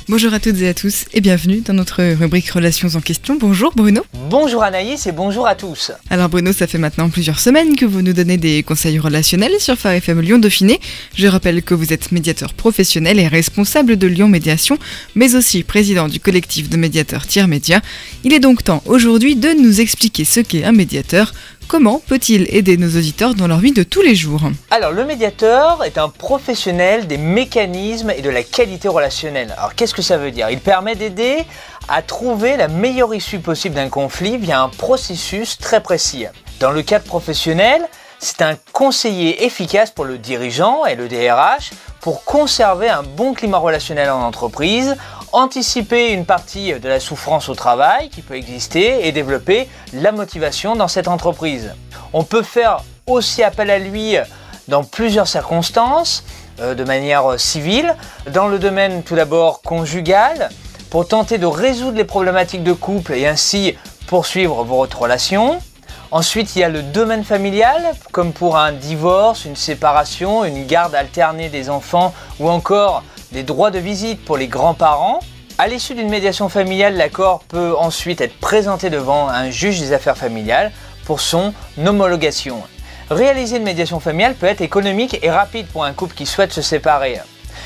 Bonjour à toutes et à tous et bienvenue dans notre rubrique Relations en question. Bonjour Bruno. Bonjour Anaïs et bonjour à tous. Alors Bruno, ça fait maintenant plusieurs semaines que vous nous donnez des conseils relationnels sur Phare FM Lyon Dauphiné. Je rappelle que vous êtes médiateur professionnel et responsable de Lyon Médiation, mais aussi président du collectif de médiateurs Tiers Média. Il est donc temps aujourd'hui de nous expliquer ce qu'est un médiateur. Comment peut-il aider nos auditeurs dans leur vie de tous les jours ? Alors, le médiateur est un professionnel des mécanismes et de la qualité relationnelle. Alors, qu'est-ce que ça veut dire ? Il permet d'aider à trouver la meilleure issue possible d'un conflit via un processus très précis. Dans le cadre professionnel, c'est un conseiller efficace pour le dirigeant et le DRH pour conserver un bon climat relationnel en entreprise, anticiper une partie de la souffrance au travail qui peut exister et développer la motivation dans cette entreprise. On peut faire aussi appel à lui dans plusieurs circonstances, de manière civile, dans le domaine tout d'abord conjugal, pour tenter de résoudre les problématiques de couple et ainsi poursuivre votre relation. Ensuite, il y a le domaine familial, comme pour un divorce, une séparation, une garde alternée des enfants ou encore des droits de visite pour les grands-parents. À l'issue d'une médiation familiale, l'accord peut ensuite être présenté devant un juge des affaires familiales pour son homologation. Réaliser une médiation familiale peut être économique et rapide pour un couple qui souhaite se séparer.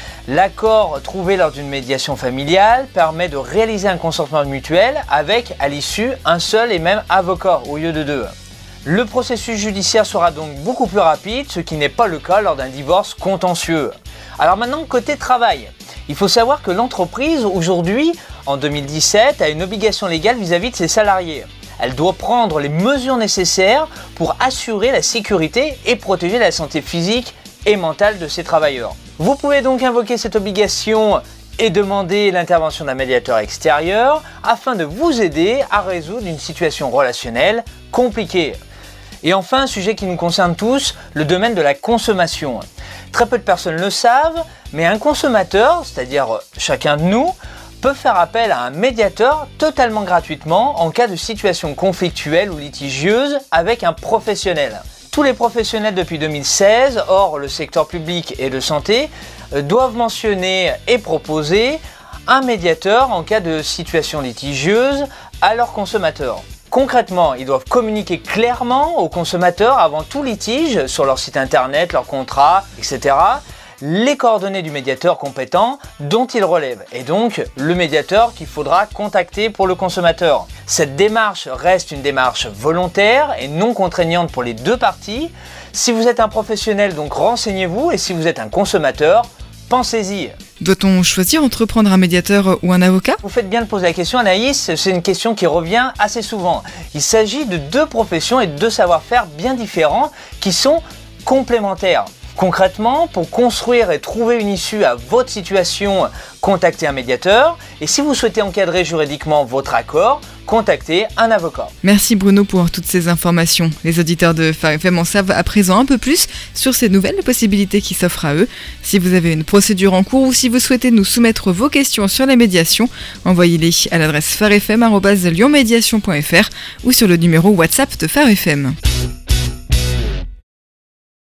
L'accord trouvé lors d'une médiation familiale permet de réaliser un consentement mutuel avec, à l'issue, un seul et même avocat au lieu de deux. Le processus judiciaire sera donc beaucoup plus rapide, ce qui n'est pas le cas lors d'un divorce contentieux. Alors maintenant, côté travail, il faut savoir que l'entreprise, aujourd'hui, en 2017, a une obligation légale vis-à-vis de ses salariés. Elle doit prendre les mesures nécessaires pour assurer la sécurité et protéger la santé physique et mentale de ses travailleurs. Vous pouvez donc invoquer cette obligation et demander l'intervention d'un médiateur extérieur afin de vous aider à résoudre une situation relationnelle compliquée. Et enfin, un sujet qui nous concerne tous, le domaine de la consommation. Très peu de personnes le savent, mais un consommateur, c'est-à-dire chacun de nous, peut faire appel à un médiateur totalement gratuitement en cas de situation conflictuelle ou litigieuse avec un professionnel. Tous les professionnels depuis 2016, hors le secteur public et de santé, doivent mentionner et proposer un médiateur en cas de situation litigieuse à leurs consommateurs. Concrètement, ils doivent communiquer clairement aux consommateurs avant tout litige sur leur site internet, leur contrat, etc. les coordonnées du médiateur compétent dont il relève et donc le médiateur qu'il faudra contacter pour le consommateur. Cette démarche reste une démarche volontaire et non contraignante pour les deux parties. Si vous êtes un professionnel, donc renseignez-vous et si vous êtes un consommateur, pensez-y. Doit-on choisir entre prendre un médiateur ou un avocat ? Vous faites bien de poser la question Anaïs, c'est une question qui revient assez souvent. Il s'agit de deux professions et de deux savoir-faire bien différents qui sont complémentaires. Concrètement, pour construire et trouver une issue à votre situation, contactez un médiateur. Et si vous souhaitez encadrer juridiquement votre accord, contactez un avocat. Merci Bruno pour toutes ces informations. Les auditeurs de Phare FM en savent à présent un peu plus sur ces nouvelles possibilités qui s'offrent à eux. Si vous avez une procédure en cours ou si vous souhaitez nous soumettre vos questions sur les médiations, envoyez-les à l'adresse pharefm@lyonmediation.fr ou sur le numéro WhatsApp de Phare FM.